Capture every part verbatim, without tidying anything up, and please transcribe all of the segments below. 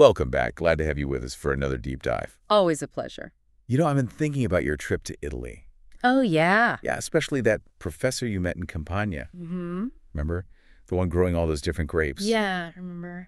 Welcome back. Glad to have you with us for another deep dive. Always a pleasure. You know, I've been thinking about your trip to Italy. Oh, yeah. Yeah, especially that professor you met in Campania. Mm-hmm. Remember? The one growing all those different grapes. Yeah, I remember.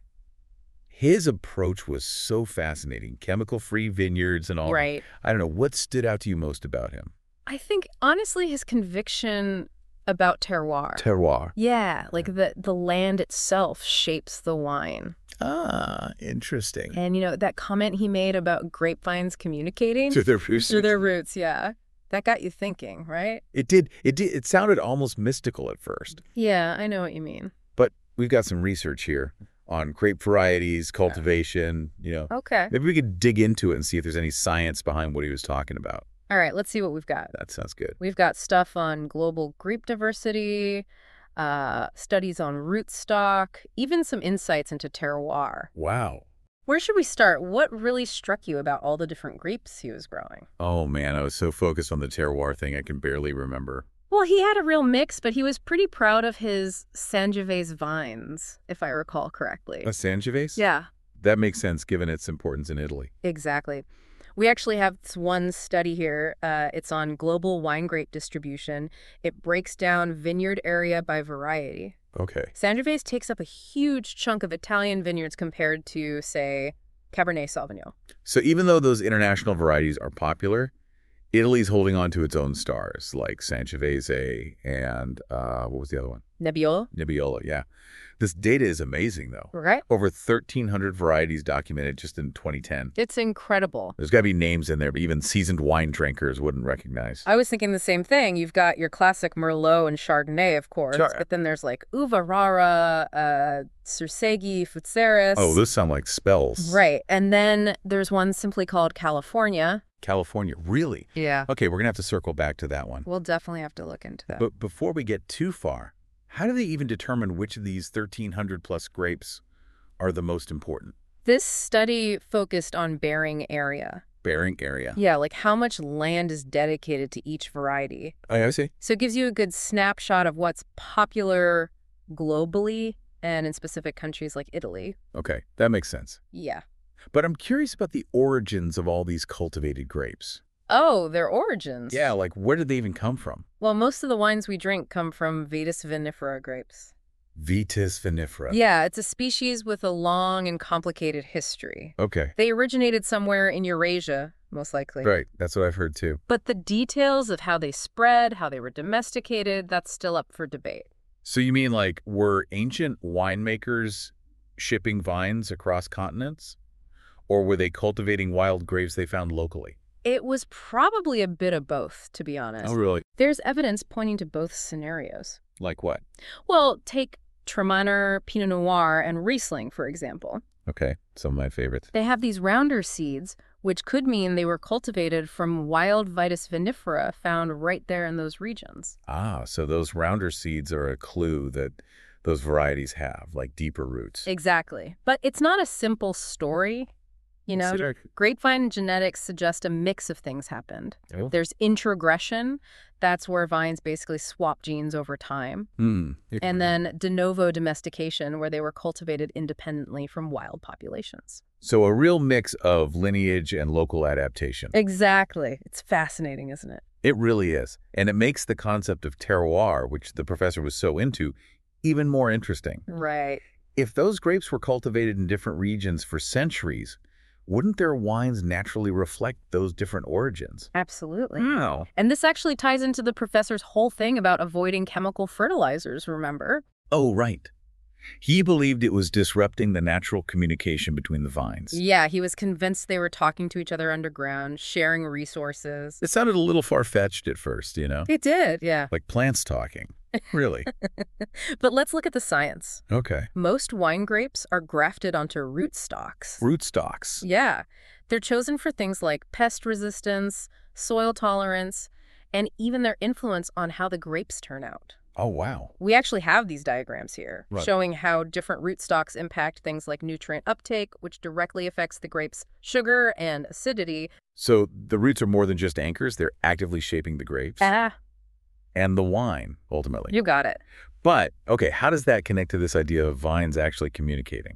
His approach was so fascinating. Chemical-free vineyards and all. Right. I don't know. What stood out to you most about him? I think, honestly, his conviction about terroir. Terroir. Yeah, like the, the land itself shapes the wine. Ah, interesting. And, you know, that comment he made about grapevines communicating. To their roots. To their roots, yeah. That got you thinking, right? It did. It did. It sounded almost mystical at first. Yeah, I know what you mean. But we've got some research here on grape varieties, cultivation, you know. Okay. Maybe we could dig into it and see if there's any science behind what he was talking about. All right, let's see what we've got. That sounds good. We've got stuff on global grape diversity, uh, studies on rootstock, even some insights into terroir. Wow. Where should we start? What really struck you about all the different grapes he was growing? Oh, man, I was so focused on the terroir thing I can barely remember. Well, he had a real mix, but he was pretty proud of his Sangiovese vines, if I recall correctly. A Sangiovese? Yeah. That makes sense given its importance in Italy. Exactly. We actually have this one study here. Uh, it's on global wine grape distribution. It breaks down vineyard area by variety. Okay. Sangiovese takes up a huge chunk of Italian vineyards compared to, say, Cabernet Sauvignon. So even though those international varieties are popular, Italy's holding on to its own stars, like Sangiovese and, uh, what was the other one? Nebbiolo. Nebbiolo, yeah. This data is amazing, though. Right. Over thirteen hundred varieties documented just in twenty ten. It's incredible. There's got to be names in there, but even seasoned wine drinkers wouldn't recognize. I was thinking the same thing. You've got your classic Merlot and Chardonnay, of course, Char- but then there's like Uva Rara, uh, Sursegui, Futzeris. Oh, those sound like spells. Right. And then there's one simply called California. California, really? Yeah. Okay, we're going to have to circle back to that one. We'll definitely have to look into that. But before we get too far, how do they even determine which of these thirteen hundred plus grapes are the most important? This study focused on bearing area. Bearing area. Yeah, like how much land is dedicated to each variety. Oh, I see. So it gives you a good snapshot of what's popular globally and in specific countries like Italy. Okay, that makes sense. Yeah. But I'm curious about the origins of all these cultivated grapes. Oh, their origins. Yeah, like where did they even come from? Well, most of the wines we drink come from Vitis vinifera grapes. Vitis vinifera. Yeah, it's a species with a long and complicated history. Okay. They originated somewhere in Eurasia, most likely. Right, that's what I've heard too. But the details of how they spread, how they were domesticated, that's still up for debate. So you mean like were ancient winemakers shipping vines across continents? Or were they cultivating wild grapes they found locally? It was probably a bit of both, to be honest. Oh, really? There's evidence pointing to both scenarios. Like what? Well, take Tremonner, Pinot Noir, and Riesling, for example. Okay, some of my favorites. They have these rounder seeds, which could mean they were cultivated from wild Vitis vinifera found right there in those regions. Ah, so those rounder seeds are a clue that those varieties have, like deeper roots. Exactly. But it's not a simple story. You know, Consider- grapevine genetics suggest a mix of things happened. Oh. There's introgression. That's where vines basically swap genes over time. Hmm. And then de novo domestication, where they were cultivated independently from wild populations. So a real mix of lineage and local adaptation. Exactly. It's fascinating, isn't it? It really is. And it makes the concept of terroir, which the professor was so into, even more interesting. Right. If those grapes were cultivated in different regions for centuries, wouldn't their wines naturally reflect those different origins? Absolutely. Oh. And this actually ties into the professor's whole thing about avoiding chemical fertilizers, remember? Oh, right. He believed it was disrupting the natural communication between the vines. Yeah, he was convinced they were talking to each other underground, sharing resources. It sounded a little far-fetched at first, you know? It did, yeah. Like plants talking. Really? But let's look at the science. Okay. Most wine grapes are grafted onto rootstocks. Rootstocks. Yeah. They're chosen for things like pest resistance, soil tolerance, and even their influence on how the grapes turn out. Oh, wow. We actually have these diagrams here, Right. showing how different rootstocks impact things like nutrient uptake, which directly affects the grape's sugar and acidity. So the roots are more than just anchors. They're actively shaping the grapes Ah, and the wine, ultimately. you got it. But, okay, how does that connect to this idea of vines actually communicating?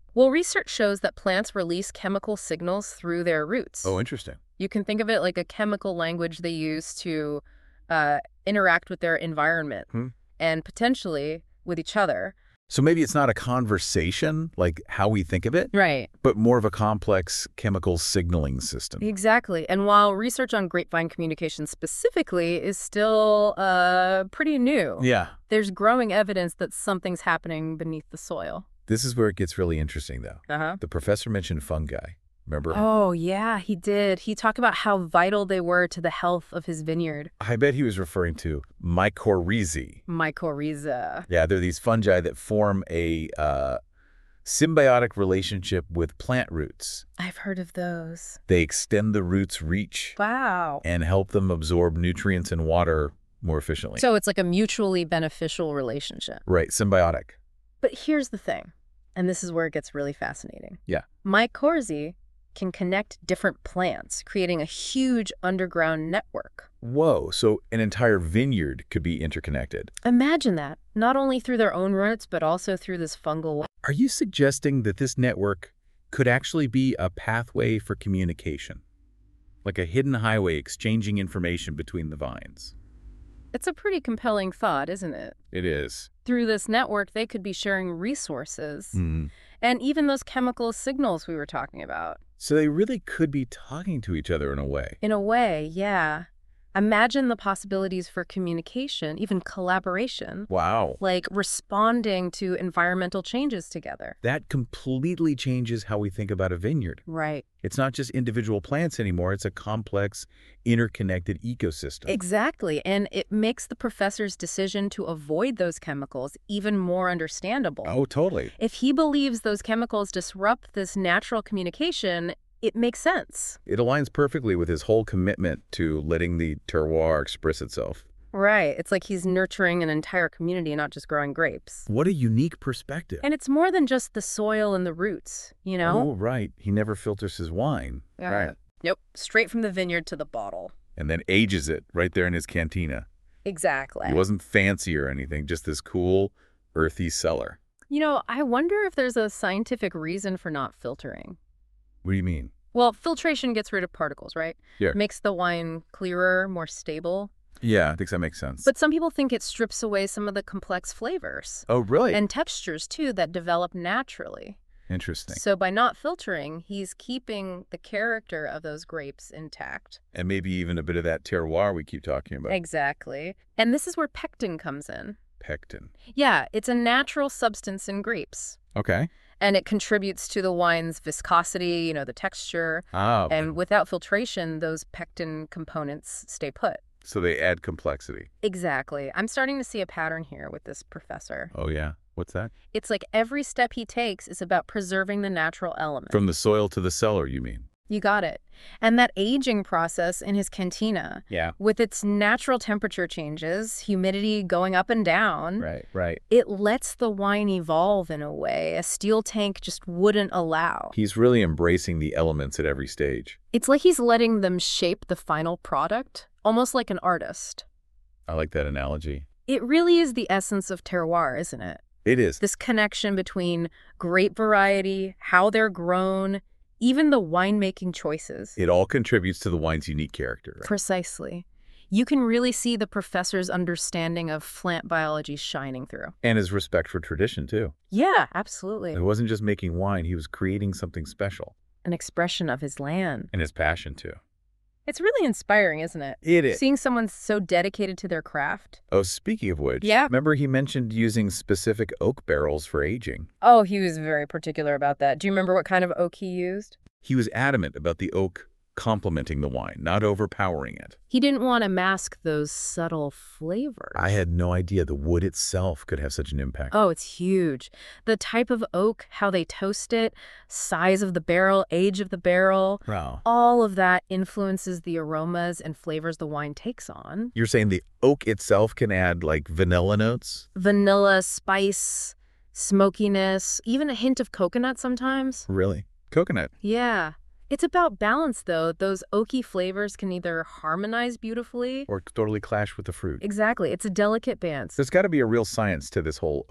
Well, research shows that plants release chemical signals through their roots. Oh, interesting. You can think of it like a chemical language they use to uh, interact with their environment Hmm. and potentially with each other. So maybe it's not a conversation, like how we think of it, Right. but more of a complex chemical signaling system. Exactly. And while research on grapevine communication specifically is still uh, pretty new, Yeah. there's growing evidence that something's happening beneath the soil. This is where it gets really interesting, though. Uh-huh. The professor mentioned fungi. Remember? Oh, yeah, he did. He talked about how vital they were to the health of his vineyard. I bet he was referring to mycorrhizae. Mycorrhiza. Yeah, they're these fungi that form a uh, symbiotic relationship with plant roots. I've heard of those. They extend the roots' reach Wow. and help them absorb nutrients and water more efficiently. So it's like a mutually beneficial relationship. Right, symbiotic. But here's the thing, and this is where it gets really fascinating. Yeah. Mycorrhizae can connect different plants, creating a huge underground network. Whoa, so an entire vineyard could be interconnected. Imagine that, not only through their own roots, but also through this fungal. Are you suggesting that this network could actually be a pathway for communication? Like a hidden highway exchanging information between the vines? It's a pretty compelling thought, isn't it? It is. Through this network, they could be sharing resources Mm. and even those chemical signals we were talking about. So they really could be talking to each other in a way. In a way, yeah. Imagine the possibilities for communication, even collaboration, Wow. like responding to environmental changes together. That completely changes how we think about a vineyard. Right. It's not just individual plants anymore. It's a complex, interconnected ecosystem. Exactly. And it makes the professor's decision to avoid those chemicals even more understandable. Oh, totally. If he believes those chemicals disrupt this natural communication, it makes sense. It aligns perfectly with his whole commitment to letting the terroir express itself. Right. It's like he's nurturing an entire community, not just growing grapes. What a unique perspective. And it's more than just the soil and the roots, you know? Oh, right. He never filters his wine. Right. Yep. Straight from the vineyard to the bottle. And then ages it right there in his cantina. Exactly. He wasn't fancy or anything, just this cool, earthy cellar. You know, I wonder if there's a scientific reason for not filtering. What do you mean? Well, filtration gets rid of particles, right? Yeah. Makes the wine clearer, more stable. Yeah, I think that makes sense. But some people think it strips away some of the complex flavors. Oh, really? And textures, too, that develop naturally. Interesting. So by not filtering, he's keeping the character of those grapes intact. And maybe even a bit of that terroir we keep talking about. Exactly. And this is where pectin comes in. Pectin. Yeah, it's a natural substance in grapes. Okay. And it contributes to the wine's viscosity, you know, the texture. Ah, And without filtration, those pectin components stay put. so they add complexity. Exactly. I'm starting to see a pattern here with this professor. Oh, yeah. What's that? It's like every step he takes is about preserving the natural element. From the soil to the cellar, you mean? You got it. And that aging process in his cantina, Yeah. with its natural temperature changes, humidity going up and down, Right, right. it lets the wine evolve in a way a steel tank just wouldn't allow. He's really embracing the elements at every stage. It's like he's letting them shape the final product, almost like an artist. I like that analogy. It really is the essence of terroir, isn't it? It is. This connection between grape variety, how they're grown, even the winemaking choices. It all contributes to the wine's unique character. Right? Precisely. You can really see the professor's understanding of plant biology shining through. And his respect for tradition, too. Yeah, absolutely. It wasn't just making wine. He was creating something special. An expression of his land. And his passion, too. It's really inspiring, isn't it? It is. Seeing someone so dedicated to their craft. Oh, speaking of which, Yeah. remember he mentioned using specific oak barrels for aging. Oh, he was very particular about that. Do you remember what kind of oak he used? He was adamant about the oak complementing the wine, not overpowering it. He didn't want to mask those subtle flavors. I had no idea the wood itself could have such an impact. Oh, it's huge. The type of oak, how they toast it, size of the barrel, age of the barrel, Wow. all of that influences the aromas and flavors the wine takes on. You're saying the oak itself can add, like, vanilla notes? Vanilla, spice, smokiness, even a hint of coconut sometimes. Really? Coconut. Yeah. It's about balance, though. Those oaky flavors can either harmonize beautifully. Or totally clash with the fruit. Exactly. It's a delicate balance. There's got to be a real science to this whole oak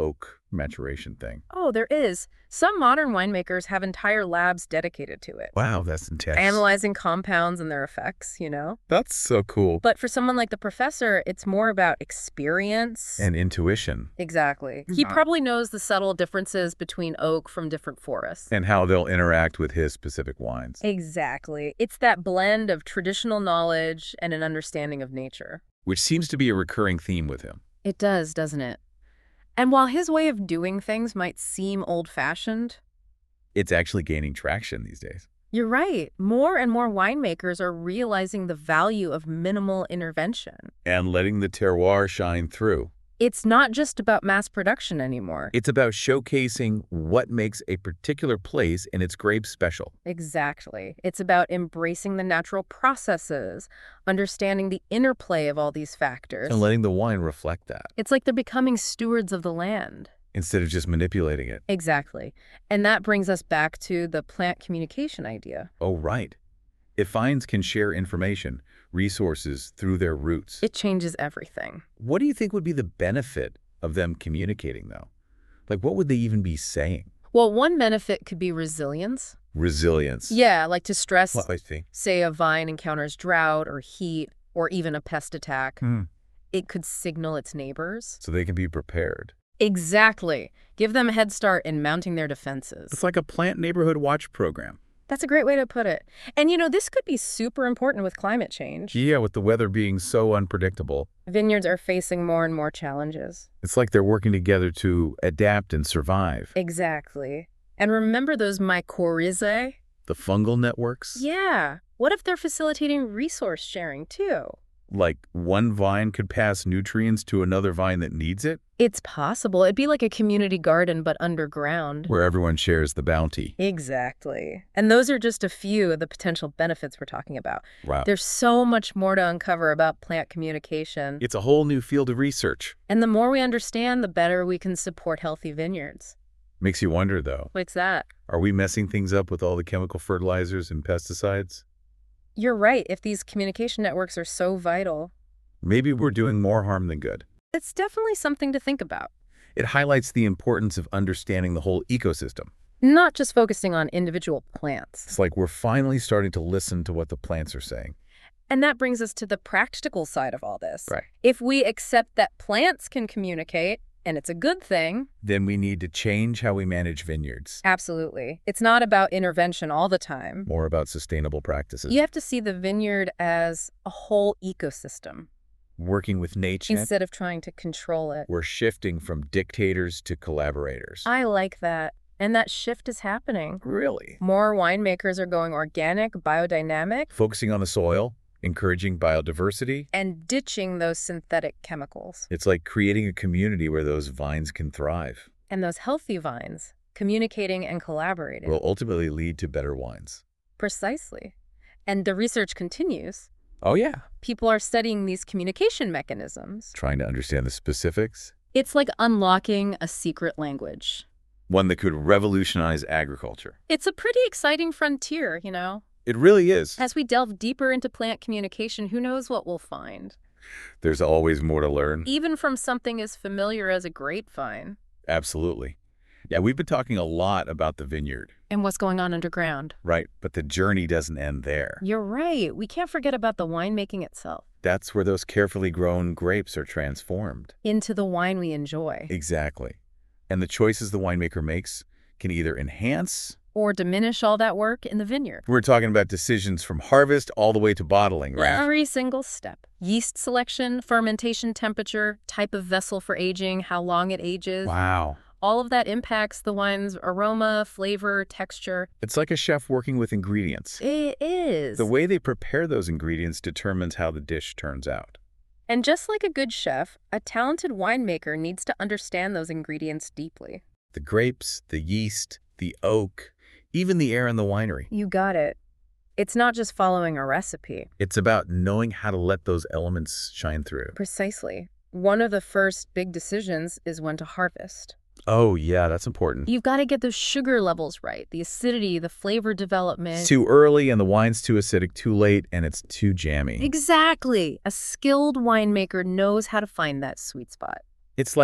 maturation thing. Oh, there is. Some modern winemakers have entire labs dedicated to it, Wow, that's intense. analyzing compounds and their effects, you know? That's so cool. But for someone like the professor, it's more about experience. And intuition. Exactly. He Mhm. probably knows the subtle differences between oak from different forests. And how they'll interact with his specific wines. Exactly. It's that blend of traditional knowledge and an understanding of nature. Which seems to be a recurring theme with him. It does, doesn't it? And while his way of doing things might seem old-fashioned, It's actually gaining traction these days. you're right. More and more winemakers are realizing the value of minimal intervention. And letting the terroir shine through. It's not just about mass production anymore. It's about showcasing what makes a particular place and its grapes special. Exactly. It's about embracing the natural processes, understanding the interplay of all these factors. And letting the wine reflect that, It's like they're becoming stewards of the land. instead of just manipulating it. Exactly. And that brings us back to the plant communication idea. Oh, right. If vines can share information, resources through their roots, It changes everything. what do you think would be the benefit of them communicating, though? Like, what would they even be saying? Well, one benefit could be resilience. Resilience. Yeah, like to stress, Well, I think. say, a vine encounters drought or heat or even a pest attack. Hmm. It could signal its neighbors. So they can be prepared. Exactly. Give them a head start in mounting their defenses. It's like a plant neighborhood watch program. That's a great way to put it. And you know, this could be super important with climate change. Yeah, with the weather being so unpredictable. Vineyards are facing more and more challenges. It's like they're working together to adapt and survive. Exactly. And remember those mycorrhizae? The fungal networks? Yeah. What if they're facilitating resource sharing too? Like one vine could pass nutrients to another vine that needs it, It's possible. It'd be like a community garden, but underground. where everyone shares the bounty. Exactly. And those are just a few of the potential benefits we're talking about. Wow. There's so much more to uncover about plant communication. It's a whole new field of research. And the more we understand, the better we can support healthy vineyards. Makes you wonder, though, What's that? are we messing things up with all the chemical fertilizers and pesticides? You're right. If these communication networks are so vital, Maybe we're doing more harm than good. it's definitely something to think about. It highlights the importance of understanding the whole ecosystem. Not just focusing on individual plants. It's like we're finally starting to listen to what the plants are saying. And that brings us to the practical side of all this. Right. If we accept that plants can communicate, and it's a good thing, Then we need to change how we manage vineyards. absolutely. It's not about intervention all the time. More about sustainable practices. You have to see the vineyard as a whole ecosystem Working with nature. instead of trying to control it. We're shifting from dictators to collaborators. I like that. And that shift is happening. Really? More winemakers are going organic, biodynamic, Focusing on the soil, encouraging biodiversity. and ditching those synthetic chemicals. It's like creating a community where those vines can thrive. And those healthy vines, communicating and collaborating. Will ultimately lead to better wines. Precisely. And the research continues. Oh, yeah. People are studying these communication mechanisms. Trying to understand the specifics. It's like unlocking a secret language. One that could revolutionize agriculture. It's a pretty exciting frontier, you know? It really is. As we delve deeper into plant communication, who knows what we'll find? There's always more to learn. Even from something as familiar as a grapevine. Absolutely. Yeah, we've been talking a lot about the vineyard, And what's going on underground. right? But the journey doesn't end there. You're right. We can't forget about the winemaking itself. That's where those carefully grown grapes are transformed. Into the wine we enjoy. Exactly. And the choices the winemaker makes can either enhance. Or diminish all that work in the vineyard. We're talking about decisions from harvest all the way to bottling, right? Every single step. Yeast selection, fermentation temperature, type of vessel for aging, how long it ages. Wow. All of that impacts the wine's aroma, flavor, texture. It's like a chef working with ingredients. It is. The way they prepare those ingredients determines how the dish turns out. And just like a good chef, a talented winemaker needs to understand those ingredients deeply. The grapes, the yeast, the oak, even the air in the winery. You got it. It's not just following a recipe. It's about knowing how to let those elements shine through. Precisely. One of the first big decisions is when to harvest. Oh, yeah, that's important. You've got to get those sugar levels right, the acidity, the flavor development. It's too early and the wine's too acidic, too late, and it's too jammy. Exactly. A skilled winemaker knows how to find that sweet spot. It's like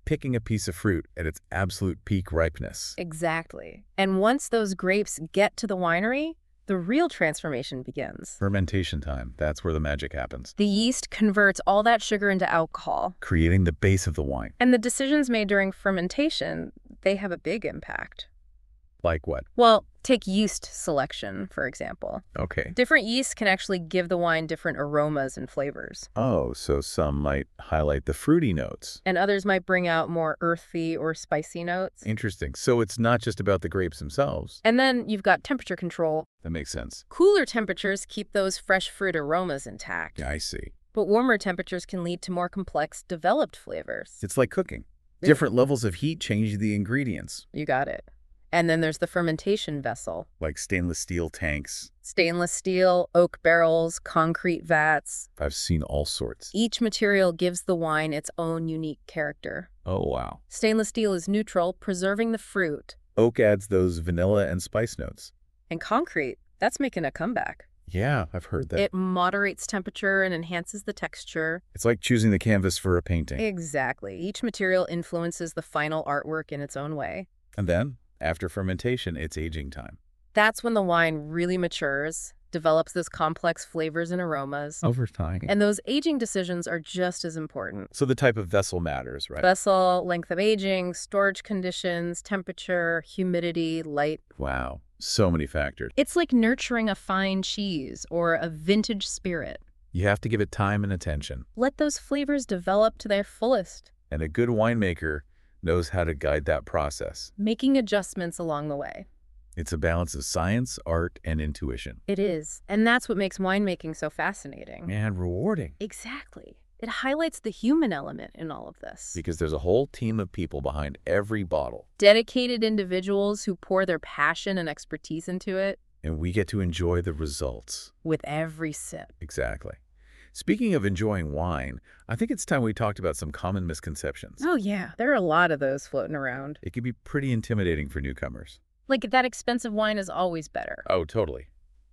picking a piece of fruit at its absolute peak ripeness. Exactly. And once those grapes get to the winery, the real transformation begins. Fermentation time, that's where the magic happens. The yeast converts all that sugar into alcohol. Creating the base of the wine. And the decisions made during fermentation, they have a big impact. Like what? Well, take yeast selection, for example. Okay. Different yeasts can actually give the wine different aromas and flavors. Oh, so some might highlight the fruity notes. And others might bring out more earthy or spicy notes. Interesting. So it's not just about the grapes themselves. And then you've got temperature control. That makes sense. Cooler temperatures keep those fresh fruit aromas intact. Yeah, I see. But warmer temperatures can lead to more complex, developed flavors. It's like cooking. Yeah. Different levels of heat change the ingredients. You got it. And then there's the fermentation vessel. Like stainless steel tanks. Stainless steel, oak barrels, concrete vats. I've seen all sorts. Each material gives the wine its own unique character. Oh, wow. Stainless steel is neutral, preserving the fruit. Oak adds those vanilla and spice notes. And concrete, that's making a comeback. Yeah, I've heard that. It moderates temperature and enhances the texture. It's like choosing the canvas for a painting. Exactly. Each material influences the final artwork in its own way. And then, after fermentation, it's aging time. That's when the wine really matures, develops those complex flavors and aromas. Over time. And those aging decisions are just as important. So the type of vessel matters, right? Vessel, length of aging, storage conditions, temperature, humidity, light. Wow. So many factors. It's like nurturing a fine cheese or a vintage spirit. You have to give it time and attention. Let those flavors develop to their fullest. And a good winemaker knows how to guide that process. Making adjustments along the way. It's a balance of science, art, and intuition. It is. And that's what makes winemaking so fascinating. And rewarding. Exactly. It highlights the human element in all of this. Because there's a whole team of people behind every bottle. Dedicated individuals who pour their passion and expertise into it. And we get to enjoy the results. With every sip. Exactly. Speaking of enjoying wine, I think it's time we talked about some common misconceptions. Oh, yeah. There are a lot of those floating around. It can be pretty intimidating for newcomers. Like that expensive wine is always better. Oh, totally.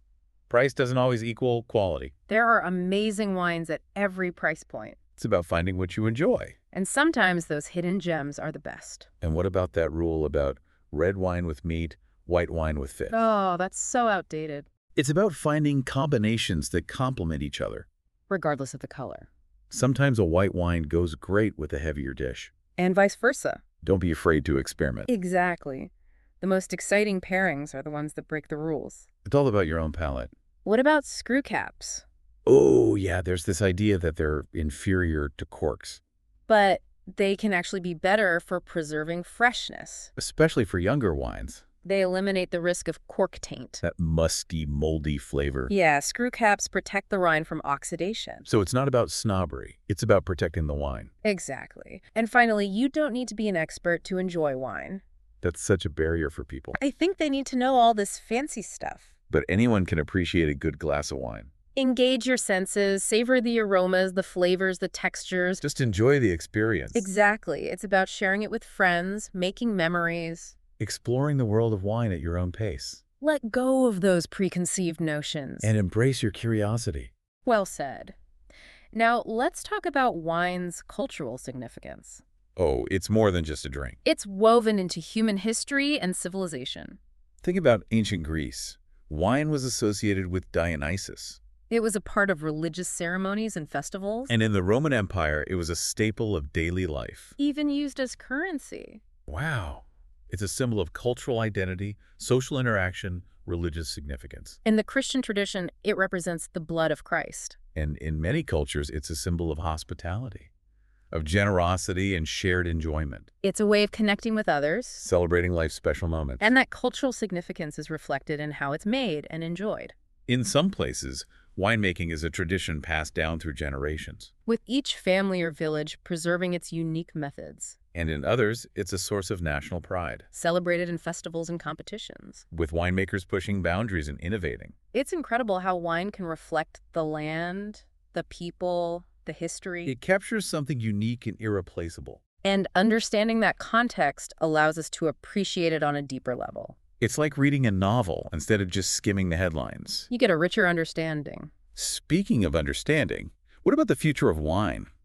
Price doesn't always equal quality. There are amazing wines at every price point. It's about finding what you enjoy. And sometimes those hidden gems are the best. And what about that rule about red wine with meat, white wine with fish? Oh, that's so outdated. It's about finding combinations that complement each other. Regardless of the color. Sometimes a white wine goes great with a heavier dish. And vice versa. Don't be afraid to experiment. Exactly. The most exciting pairings are the ones that break the rules. It's all about your own palate. What about screw caps? Oh, yeah, there's this idea that they're inferior to corks. But they can actually be better for preserving freshness. Especially for younger wines. They eliminate the risk of cork taint. That musky, moldy flavor. Yeah, screw caps protect the wine from oxidation. So it's not about snobbery. It's about protecting the wine. Exactly. And finally, you don't need to be an expert to enjoy wine. That's such a barrier for people. I think they need to know all this fancy stuff. But anyone can appreciate a good glass of wine. Engage your senses, savor the aromas, the flavors, the textures. Just enjoy the experience. Exactly. It's about sharing it with friends, making memories. Exploring the world of wine at your own pace. Let go of those preconceived notions. And embrace your curiosity. Well said. Now, let's talk about wine's cultural significance. Oh, it's more than just a drink. It's woven into human history and civilization. Think about ancient Greece. Wine was associated with Dionysus. It was a part of religious ceremonies and festivals. And in the Roman Empire, it was a staple of daily life. Even used as currency. Wow. It's a symbol of cultural identity, social interaction, religious significance. In the Christian tradition, it represents the blood of Christ. And in many cultures, it's a symbol of hospitality, of generosity and shared enjoyment. It's a way of connecting with others. Celebrating life's special moments. And that cultural significance is reflected in how it's made and enjoyed. In some places, winemaking is a tradition passed down through generations. With each family or village preserving its unique methods. And in others, it's a source of national pride. Celebrated in festivals and competitions. With winemakers pushing boundaries and innovating. It's incredible how wine can reflect the land, the people, the history. It captures something unique and irreplaceable. And understanding that context allows us to appreciate it on a deeper level. It's like reading a novel instead of just skimming the headlines. You get a richer understanding. Speaking of understanding, what about the future of wine?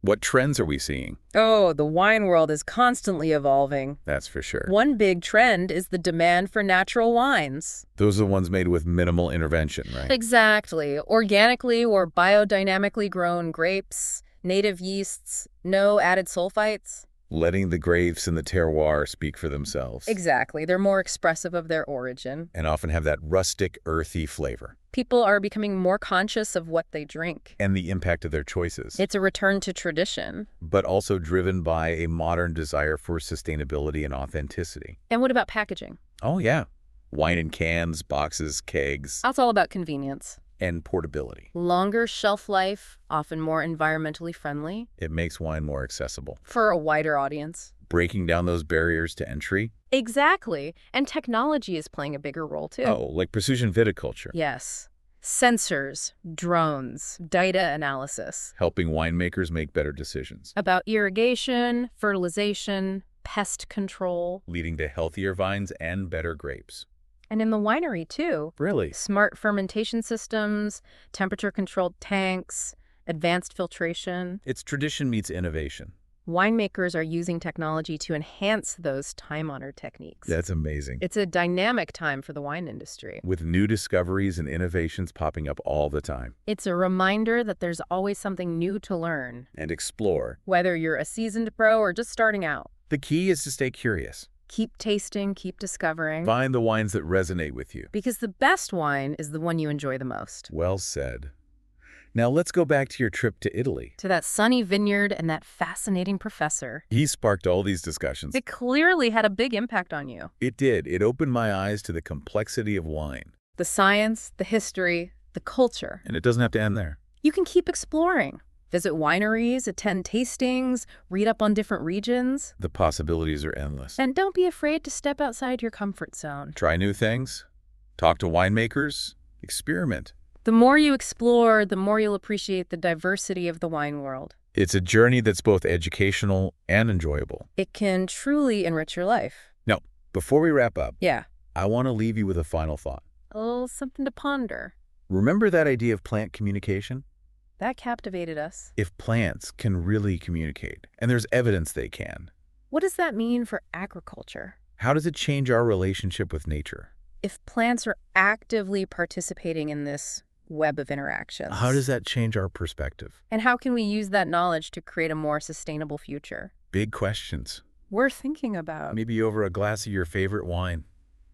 What trends are we seeing? Oh, the wine world is constantly evolving. That's for sure. One big trend is the demand for natural wines. Those are the ones made with minimal intervention, right? Exactly. Organically or biodynamically grown grapes, native yeasts, no added sulfites. Letting the grapes and the terroir speak for themselves. Exactly. They're more expressive of their origin. And often have that rustic, earthy flavor. People are becoming more conscious of what they drink. And the impact of their choices. It's a return to tradition. But also driven by a modern desire for sustainability and authenticity. And what about packaging? Oh, yeah. Wine in cans, boxes, kegs. That's all about convenience. And portability. Longer shelf life, often more environmentally friendly. It makes wine more accessible. For a wider audience. Breaking down those barriers to entry. Exactly. And technology is playing a bigger role, too. Oh, like precision viticulture. Yes. Sensors, drones, data analysis. Helping winemakers make better decisions. About irrigation, fertilization, pest control. Leading to healthier vines and better grapes. And in the winery, too. Really? Smart fermentation systems, temperature-controlled tanks, advanced filtration. It's tradition meets innovation. Winemakers are using technology to enhance those time-honored techniques. That's amazing. It's a dynamic time for the wine industry. With new discoveries and innovations popping up all the time. It's a reminder that there's always something new to learn. And explore. Whether you're a seasoned pro or just starting out. The key is to stay curious. Keep tasting, keep discovering. Find the wines that resonate with you. Because the best wine is the one you enjoy the most. Well said. Now let's go back to your trip to Italy. To that sunny vineyard and that fascinating professor. He sparked all these discussions. It clearly had a big impact on you. It did. It opened my eyes to the complexity of wine. The science, the history, the culture. And it doesn't have to end there. You can keep exploring. Visit wineries, attend tastings, read up on different regions. The possibilities are endless. And don't be afraid to step outside your comfort zone. Try new things. Talk to winemakers. Experiment. The more you explore, the more you'll appreciate the diversity of the wine world. It's a journey that's both educational and enjoyable. It can truly enrich your life. Now, before we wrap up, Yeah. I want to leave you with a final thought. A little something to ponder. Remember that idea of plant communication? That captivated us. If plants can really communicate, and there's evidence they can, What does that mean for agriculture? how does it change our relationship with nature? If plants are actively participating in this web of interactions. How does that change our perspective? And how can we use that knowledge to create a more sustainable future? Big questions. We're thinking about. Maybe over a glass of your favorite wine.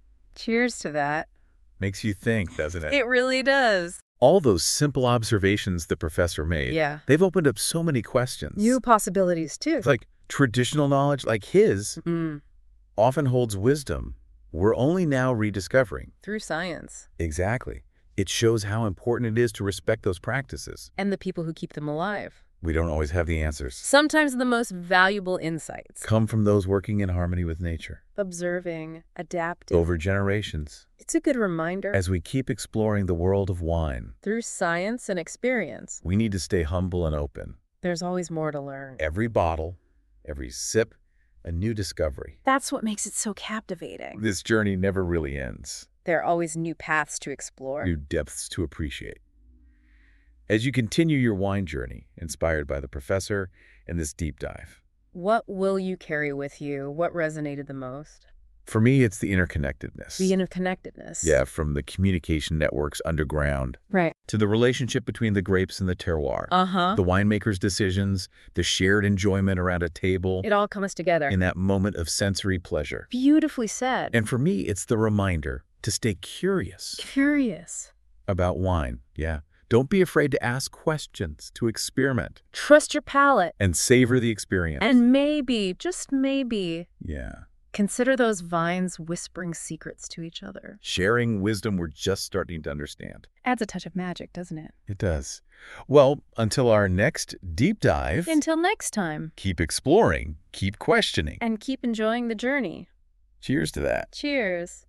Cheers to that. Makes you think, doesn't it? It really does. All those simple observations the professor made, Yeah. they've opened up so many questions. New possibilities, too. It's like traditional knowledge, like his, Mm, often holds wisdom we're only now rediscovering. through science. Exactly. It shows how important it is to respect those practices. And the people who keep them alive. We don't always have the answers. Sometimes the most valuable insights. Come from those working in harmony with nature. Observing, adapting. Over generations. It's a good reminder. As we keep exploring the world of wine, Through science and experience, we need to stay humble and open. there's always more to learn. Every bottle, every sip, a new discovery. That's what makes it so captivating. This journey never really ends. There are always new paths to explore. New depths to appreciate. As you continue your wine journey, inspired by the professor and this deep dive. What will you carry with you? What resonated the most? For me, it's the interconnectedness. The interconnectedness. Yeah, from the communication networks underground Right. to the relationship between the grapes and the terroir. Uh-huh. The winemaker's decisions, the shared enjoyment around a table, It all comes together. in that moment of sensory pleasure. Beautifully said. And for me, it's the reminder to stay curious Curious. about wine. Yeah. Don't be afraid to ask questions, to experiment, Trust your palate. and savor the experience. And maybe, just maybe, yeah. consider those vines whispering secrets to each other. Sharing wisdom we're just starting to understand. Adds a touch of magic, doesn't it? It does. Well, until our next deep dive, Until next time. keep exploring, keep questioning. And keep enjoying the journey. Cheers to that. Cheers.